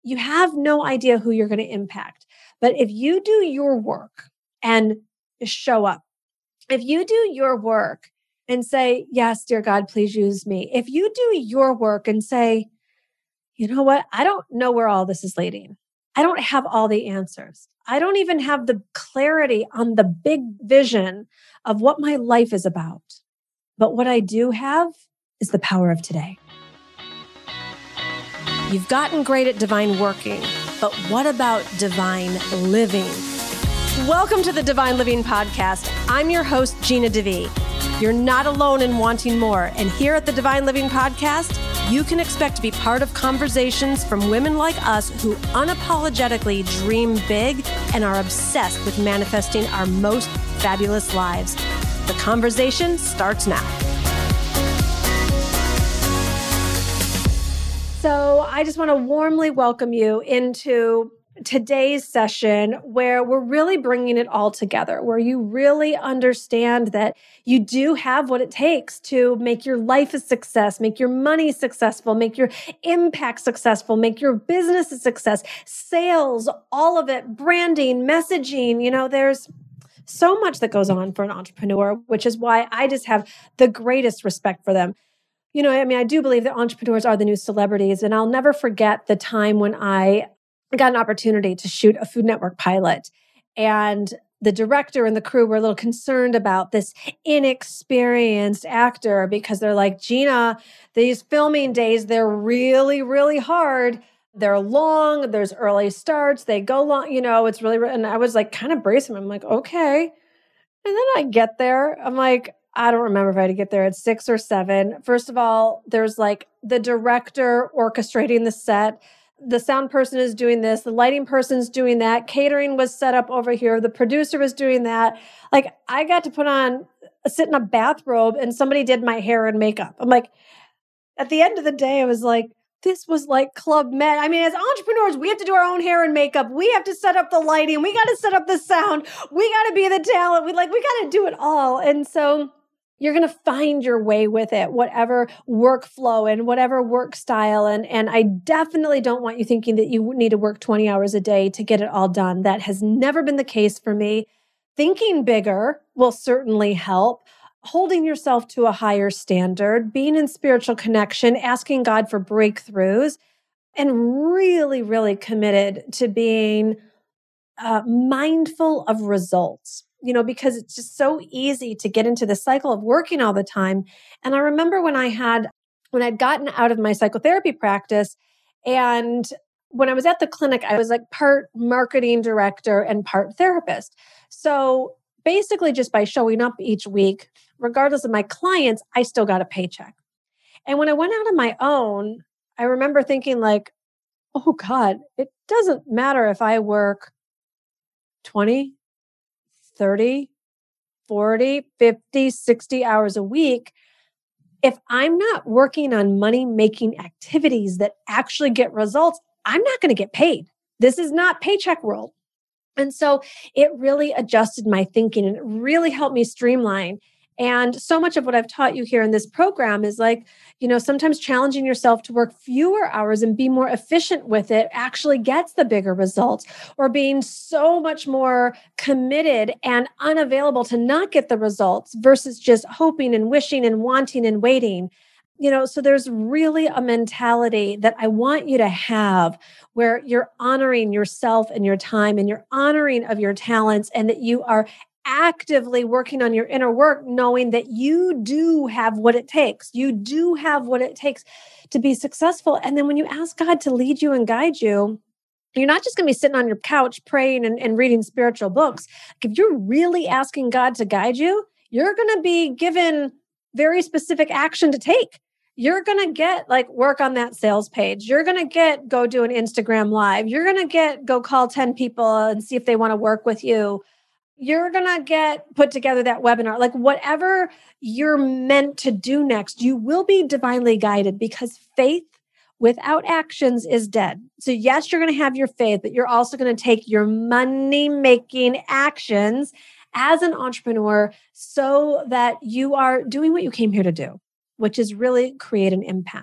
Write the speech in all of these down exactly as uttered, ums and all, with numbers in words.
you have no idea who you're going to impact. But if you do your work and show up, if you do your work and say, yes, dear God, please use me. If you do your work and say, you know what? I don't know where all this is leading. I don't have all the answers. I don't even have the clarity on the big vision of what my life is about. But what I do have is the power of today. You've gotten great at divine working, but what about divine living? Welcome to the Divine Living Podcast. I'm your host, Gina DeVee. You're not alone in wanting more. And here at the Divine Living Podcast, you can expect to be part of conversations from women like us who unapologetically dream big and are obsessed with manifesting our most fabulous lives. The conversation starts now. So I just want to warmly welcome you into today's session where we're really bringing it all together, where you really understand that you do have what it takes to make your life a success, make your money successful, make your impact successful, make your business a success, sales, all of it, branding, messaging. You know, there's so much that goes on for an entrepreneur, which is why I just have the greatest respect for them. You know, I mean, I do believe that entrepreneurs are the new celebrities, and I'll never forget the time when I got an opportunity to shoot a Food Network pilot. And the director and the crew were a little concerned about this inexperienced actor because they're like, Gina, these filming days, they're really, really hard. They're long. There's early starts. They go long, you know, it's really, and I was like kind of bracing. I'm like, okay. And then I get there. I'm like, I don't remember if I had to get there at six or seven. First of all, there's like the director orchestrating the set. The sound person is doing this. The lighting person's doing that. Catering was set up over here. The producer was doing that. Like I got to put on, sit in a bathrobe and somebody did my hair and makeup. I'm like, at the end of the day, I was like, this was like Club Med. I mean, as entrepreneurs, we have to do our own hair and makeup. We have to set up the lighting. We got to set up the sound. We got to be the talent. We like, we got to do it all. And so you're going to find your way with it, whatever workflow and whatever work style. And, and I definitely don't want you thinking that you need to work twenty hours a day to get it all done. That has never been the case for me. Thinking bigger will certainly help. Holding yourself to a higher standard, being in spiritual connection, asking God for breakthroughs, and really, really committed to being uh, mindful of results. You know, because it's just so easy to get into the cycle of working all the time. And I remember when I had, when I'd gotten out of my psychotherapy practice, and when I was at the clinic, I was like part marketing director and part therapist. So basically just by showing up each week, regardless of my clients, I still got a paycheck. And when I went out on my own, I remember thinking like, oh God, it doesn't matter if I work twenty, thirty, forty, fifty, sixty hours a week. If I'm not working on money-making activities that actually get results, I'm not going to get paid. This is not paycheck world. And so it really adjusted my thinking and it really helped me streamline. And so much of what I've taught you here in this program is like, you know, sometimes challenging yourself to work fewer hours and be more efficient with it actually gets the bigger results, or being so much more committed and unavailable to not get the results versus just hoping and wishing and wanting and waiting. You know, so there's really a mentality that I want you to have where you're honoring yourself and your time and you're honoring of your talents, and that you are actively working on your inner work, knowing that you do have what it takes. You do have what it takes to be successful. And then when you ask God to lead you and guide you, you're not just going to be sitting on your couch praying and, and reading spiritual books. If you're really asking God to guide you, you're going to be given very specific action to take. You're going to get like work on that sales page. You're going to get go do an Instagram live. You're going to get go call ten people and see if they want to work with you. You're going to get put together that webinar, like whatever you're meant to do next, you will be divinely guided, because faith without actions is dead. So yes, you're going to have your faith, but you're also going to take your money-making actions as an entrepreneur so that you are doing what you came here to do, which is really create an impact.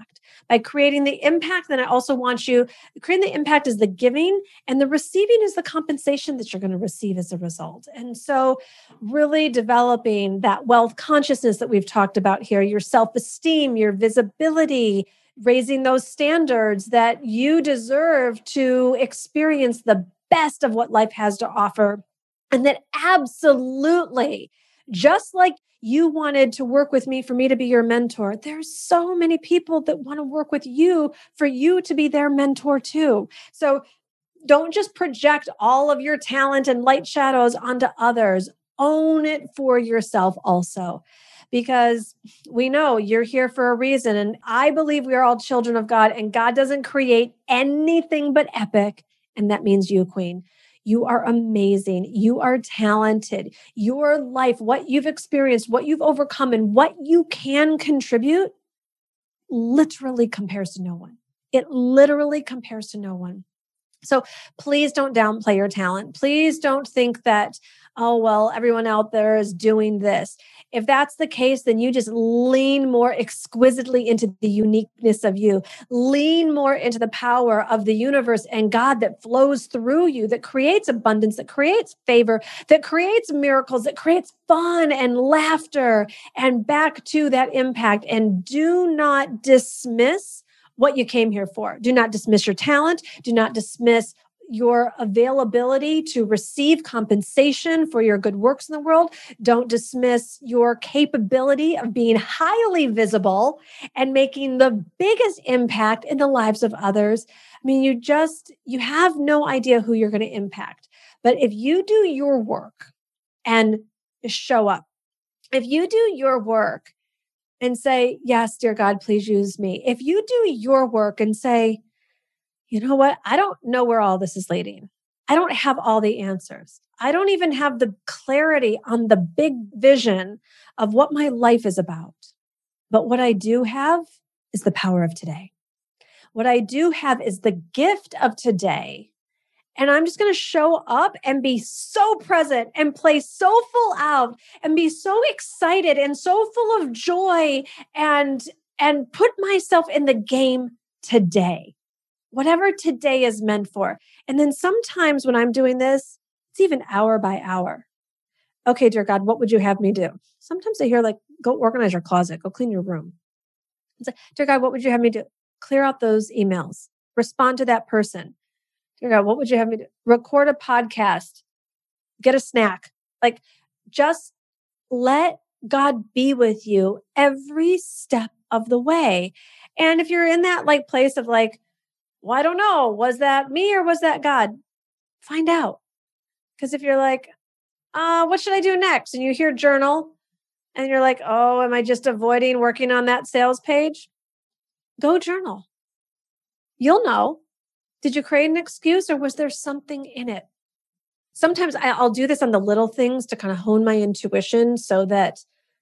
By creating the impact, then I also want you, creating the impact is the giving, and the receiving is the compensation that you're going to receive as a result. And so really developing that wealth consciousness that we've talked about here, your self-esteem, your visibility, raising those standards that you deserve to experience the best of what life has to offer. And that absolutely, just like you wanted to work with me for me to be your mentor, there's so many people that want to work with you for you to be their mentor too. So don't just project all of your talent and light shadows onto others. Own it for yourself also, because we know you're here for a reason. And I believe we are all children of God, and God doesn't create anything but epic. And that means you, Queen. You are amazing. You are talented. Your life, what you've experienced, what you've overcome, and what you can contribute literally compares to no one. It literally compares to no one. So please don't downplay your talent. Please don't think that, oh, well, everyone out there is doing this. If that's the case, then you just lean more exquisitely into the uniqueness of you. Lean more into the power of the universe and God that flows through you, that creates abundance, that creates favor, that creates miracles, that creates fun and laughter, and back to that impact. And do not dismiss what you came here for. Do not dismiss your talent. Do not dismiss your availability to receive compensation for your good works in the world. Don't dismiss your capability of being highly visible and making the biggest impact in the lives of others. I mean, you just, you have no idea who you're going to impact. But if you do your work and show up, if you do your work and say, yes, dear God, please use me. If you do your work and say, you know what? I don't know where all this is leading. I don't have all the answers. I don't even have the clarity on the big vision of what my life is about. But what I do have is the power of today. What I do have is the gift of today. And I'm just going to show up and be so present and play so full out and be so excited and so full of joy and, and put myself in the game today, whatever today is meant for. And then sometimes when I'm doing this, it's even hour by hour. Okay, dear God, what would you have me do? Sometimes I hear like, go organize your closet, go clean your room. It's like, dear God, what would you have me do? Clear out those emails, respond to that person. Dear God, what would you have me do? Record a podcast, get a snack. Like, just let God be with you every step of the way. And if you're in that like place of like, well, I don't know, was that me or was that God? Find out. Because if you're like, uh, what should I do next? And you hear journal and you're like, oh, am I just avoiding working on that sales page? Go journal. You'll know. Did you create an excuse or was there something in it? Sometimes I'll do this on the little things to kind of hone my intuition so that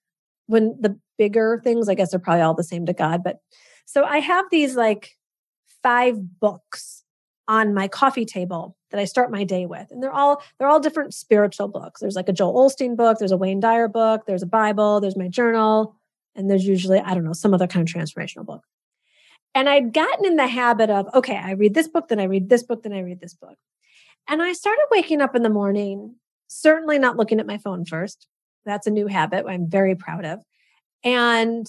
when the bigger things, I guess they're probably all the same to God. But so I have these like five books on my coffee table that I start my day with. And they're all, they're all different spiritual books. There's like a Joel Osteen book. There's a Wayne Dyer book. There's a Bible. There's my journal. And there's usually, I don't know, some other kind of transformational book. And I'd gotten in the habit of, okay, I read this book, then I read this book, then I read this book. And I started waking up in the morning, certainly not looking at my phone first. That's a new habit I'm very proud of. And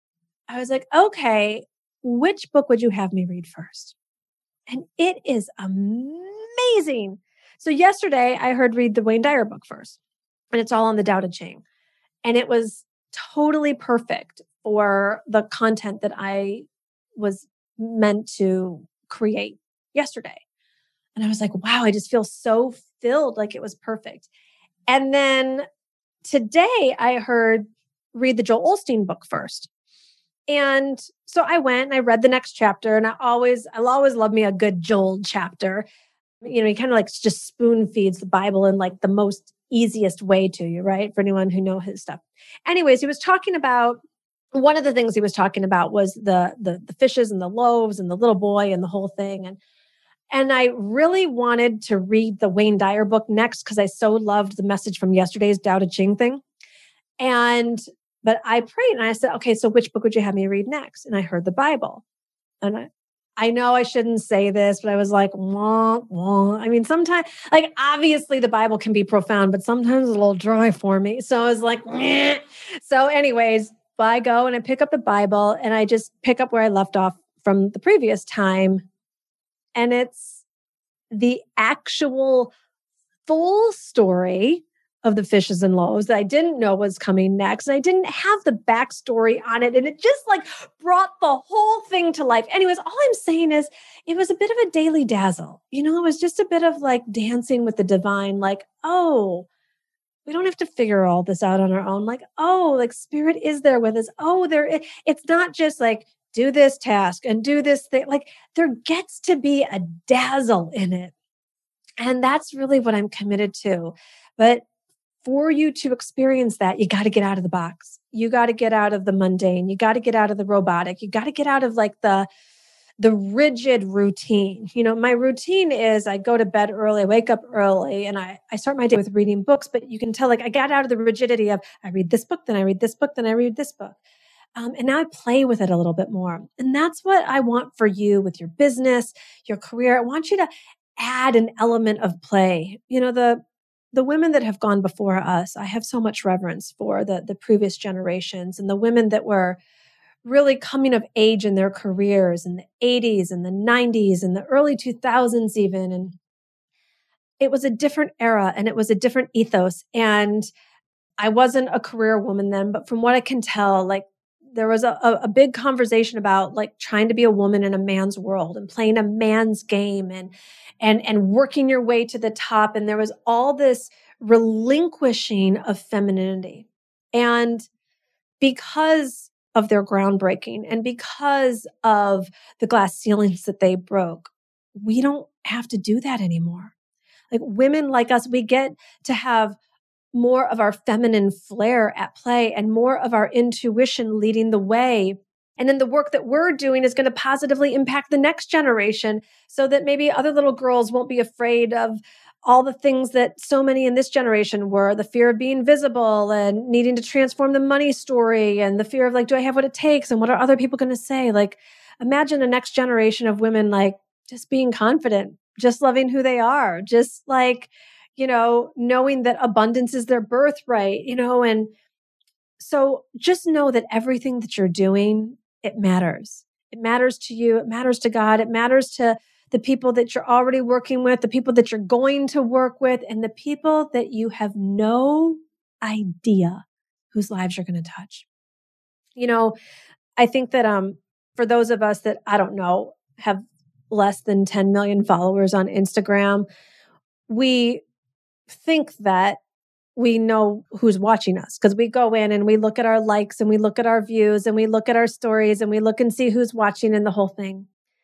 I was like, okay, which book would you have me read first? And it is amazing. So yesterday I heard read the Wayne Dyer book first, and it's all on the Tao Te Ching. And it was totally perfect for the content that I was meant to create yesterday. And I was like, wow, I just feel so filled, like it was perfect. And then today I heard read the Joel Osteen book first. And so I went and I read the next chapter, and I always, I'll always love me a good Joel chapter. You know, he kind of like just spoon feeds the Bible in like the most easiest way to you, right? For anyone who know his stuff. Anyways, he was talking about, one of the things he was talking about was the, the, the fishes and the loaves and the little boy and the whole thing. And, and I really wanted to read the Wayne Dyer book next because I so loved the message from yesterday's Tao Te Ching thing. And, but I prayed and I said, okay, so which book would you have me read next? And I heard the Bible. And I, I know I shouldn't say this, but I was like, wah, wah. I mean, sometimes, like, obviously the Bible can be profound, but sometimes it's a little dry for me. So I was like, meh. So, anyways, I go and I pick up the Bible and I just pick up where I left off from the previous time. And it's the actual full story of the fishes and loaves that I didn't know was coming next. And I didn't have the backstory on it. And it just like brought the whole thing to life. Anyways, all I'm saying is it was a bit of a daily dazzle. You know, it was just a bit of like dancing with the divine, like, oh, we don't have to figure all this out on our own. Like, oh, like spirit is there with us. Oh, there, it's not just like do this task and do this thing. Like there gets to be a dazzle in it. And that's really what I'm committed to. But for you to experience that, you got to get out of the box. You got to get out of the mundane. You got to get out of the robotic. You got to get out of like the, the rigid routine. You know, my routine is I go to bed early, I wake up early, and I, I start my day with reading books. But you can tell like I got out of the rigidity of I read this book, then I read this book, then I read this book. Um, and now I play with it a little bit more. And that's what I want for you with your business, your career. I want you to add an element of play. You know, the the women that have gone before us, I have so much reverence for the, the previous generations and the women that were really coming of age in their careers in the eighties and the nineties and the early two thousands even. And it was a different era and it was a different ethos. And I wasn't a career woman then, but from what I can tell, like there was a, a big conversation about like trying to be a woman in a man's world and playing a man's game and, and, and working your way to the top. And there was all this relinquishing of femininity. And because of their groundbreaking and because of the glass ceilings that they broke, we don't have to do that anymore. Like women like us, we get to have more of our feminine flair at play and more of our intuition leading the way. And then the work that we're doing is going to positively impact the next generation so that maybe other little girls won't be afraid of all the things that so many in this generation were, the fear of being visible and needing to transform the money story and the fear of like, do I have what it takes? And what are other people going to say? Like, imagine a next generation of women, like just being confident, just loving who they are, just like, you know, knowing that abundance is their birthright, you know, and so just know that everything that you're doing, it matters. It matters to you. It matters to God. It matters to the people that you're already working with, the people that you're going to work with, and the people that you have no idea whose lives you're going to touch. You know, I think that um, for those of us that, I don't know, have less than ten million followers on Instagram, we think that we know who's watching us because we go in and we look at our likes and we look at our views and we look at our stories and we look and see who's watching in the whole thing.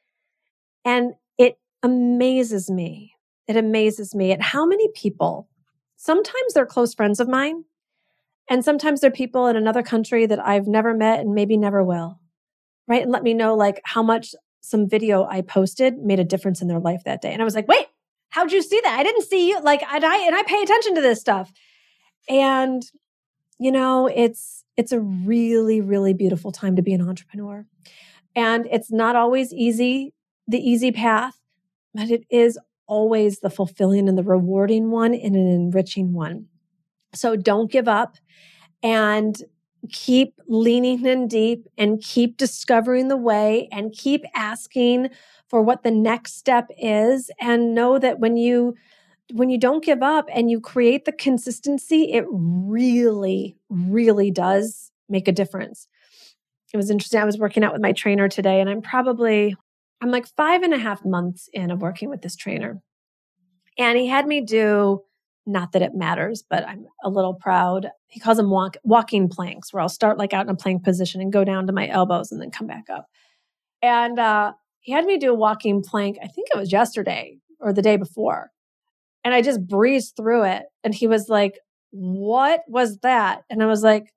And it amazes me. It amazes me at how many people, sometimes they're close friends of mine, and sometimes they're people in another country that I've never met and maybe never will, right? And let me know like how much some video I posted made a difference in their life that day. And I was like, wait, how'd you see that? I didn't see you. Like, and I, and I pay attention to this stuff. And, you know, it's, it's a really, really beautiful time to be an entrepreneur. And it's not always easy, the easy path, but it is always the fulfilling and the rewarding one and an enriching one. So don't give up and keep leaning in deep and keep discovering the way and keep asking for what the next step is. And know that when you when you don't give up and you create the consistency, it really, really does make a difference. It was interesting. I was working out with my trainer today, and I'm probably, I'm like five and a half months in of working with this trainer. And he had me do, not that it matters, but I'm a little proud. He calls them walk, walking planks, where I'll start like out in a plank position and go down to my elbows and then come back up. And uh, he had me do a walking plank. I think it was yesterday or the day before. And I just breezed through it. And he was like, what was that? And I was like,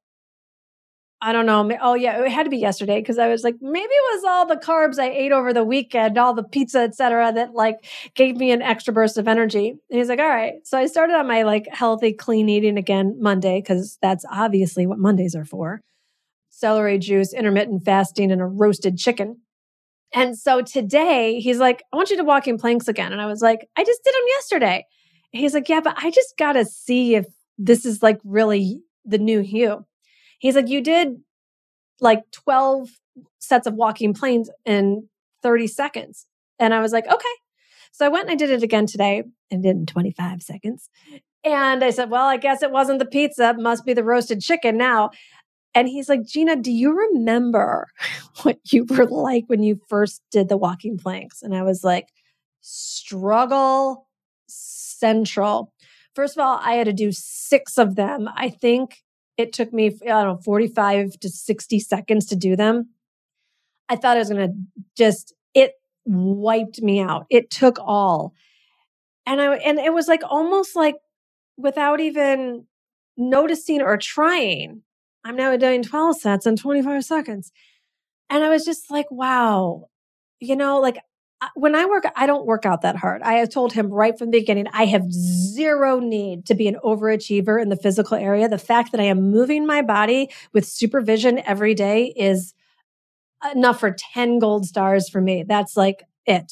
I don't know. Oh yeah, it had to be yesterday because I was like, maybe it was all the carbs I ate over the weekend, all the pizza, et cetera, that like gave me an extra burst of energy. And he's like, all right. So I started on my like healthy, clean eating again Monday, because that's obviously what Mondays are for. Celery juice, intermittent fasting, and a roasted chicken. And so today he's like, I want you to walking planks again. And I was like, I just did them yesterday. He's like, yeah, but I just got to see if this is like really the new Hugh. He's like, you did like twelve sets of walking planes in thirty seconds. And I was like, okay. So I went and I did it again today and did it in twenty-five seconds. And I said, well, I guess it wasn't the pizza. It must be the roasted chicken now. And he's like, Gina, do you remember what you were like when you first did the walking planks? And I was like, struggle central. First of all, I had to do six of them. I think it took me, I don't know, forty-five to sixty seconds to do them. I thought I was going to just, it wiped me out. It took all. And I, and it was like almost like without even noticing or trying, I'm now doing twelve sets in twenty-five seconds. And I was just like, wow, you know, like when I work, I don't work out that hard. I have told him right from the beginning, I have zero need to be an overachiever in the physical area. The fact that I am moving my body with supervision every day is enough for ten gold stars for me. That's like it.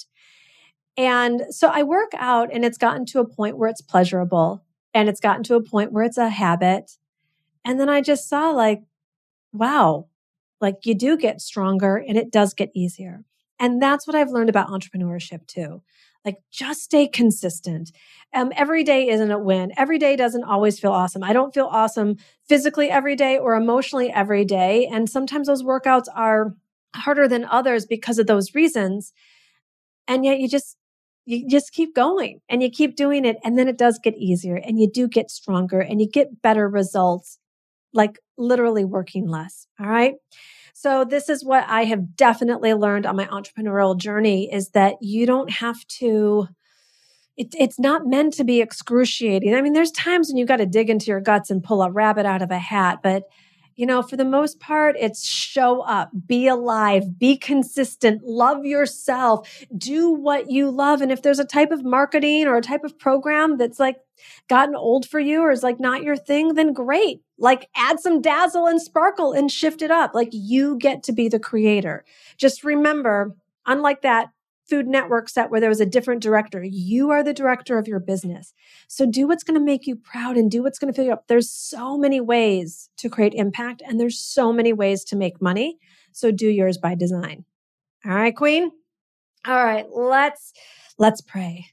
And so I work out and it's gotten to a point where it's pleasurable and it's gotten to a point where it's a habit. And then I just saw like, wow, like you do get stronger and it does get easier. And that's what I've learned about entrepreneurship too. Like just stay consistent. Um, every day isn't a win. Every day doesn't always feel awesome. I don't feel awesome physically every day or emotionally every day. And sometimes those workouts are harder than others because of those reasons. And yet you just, you just keep going and you keep doing it. And then it does get easier and you do get stronger and you get better results, like literally working less. All right. So this is what I have definitely learned on my entrepreneurial journey is that you don't have to, it, it's not meant to be excruciating. I mean, there's times when you got to dig into your guts and pull a rabbit out of a hat, but you know, for the most part, it's show up, be alive, be consistent, love yourself, do what you love. And if there's a type of marketing or a type of program that's like gotten old for you or is like not your thing, then great. Like add some dazzle and sparkle and shift it up. Like you get to be the creator. Just remember, unlike that Food Network set where there was a different director, you are the director of your business. So do what's going to make you proud and do what's going to fill you up. There's so many ways to create impact and there's so many ways to make money. So do yours by design. All right, Queen. All right, let's, let's pray.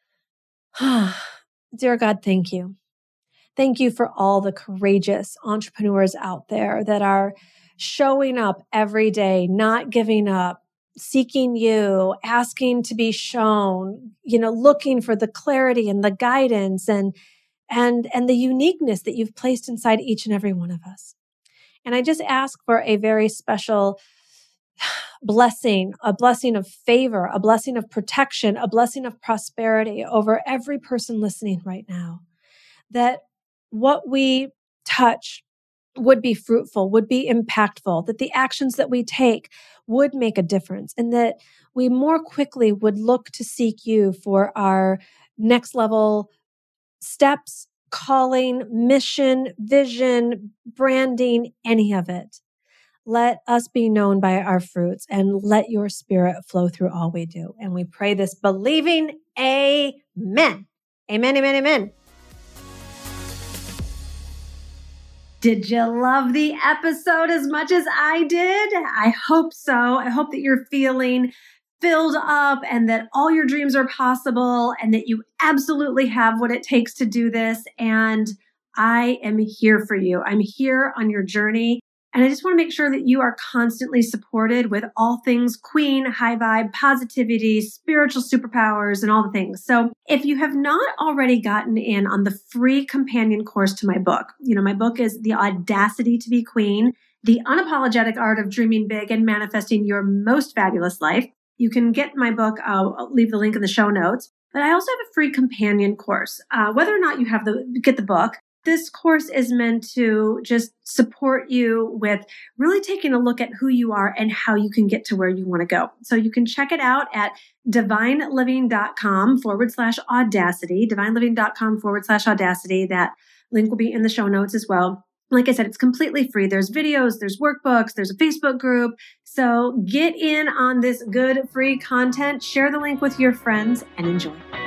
Dear God, thank you. Thank you for all the courageous entrepreneurs out there that are showing up every day, not giving up, seeking you, asking to be shown, you know, looking for the clarity and the guidance and, and, and the uniqueness that you've placed inside each and every one of us. And I just ask for a very special blessing, a blessing of favor, a blessing of protection, a blessing of prosperity over every person listening right now. That what we touch would be fruitful, would be impactful, that the actions that we take would make a difference, and that we more quickly would look to seek you for our next level steps, calling, mission, vision, branding, any of it. Let us be known by our fruits and let your spirit flow through all we do. And we pray this believing, amen. Amen, amen, amen. Did you love the episode as much as I did? I hope so. I hope that you're feeling filled up and that all your dreams are possible and that you absolutely have what it takes to do this. And I am here for you. I'm here on your journey. And I just want to make sure that you are constantly supported with all things Queen, high vibe, positivity, spiritual superpowers, and all the things. So if you have not already gotten in on the free companion course to my book, you know, my book is The Audacity to Be Queen, The Unapologetic Art of Dreaming Big and Manifesting Your Most Fabulous Life. You can get my book. I'll, I'll leave the link in the show notes. But I also have a free companion course. Uh, whether or not you have the get the book, this course is meant to just support you with really taking a look at who you are and how you can get to where you want to go. So you can check it out at divineliving.com forward slash audacity, divineliving.com forward slash audacity. That link will be in the show notes as well. Like I said, it's completely free. There's videos, there's workbooks, there's a Facebook group. So get in on this good free content, share the link with your friends, and enjoy.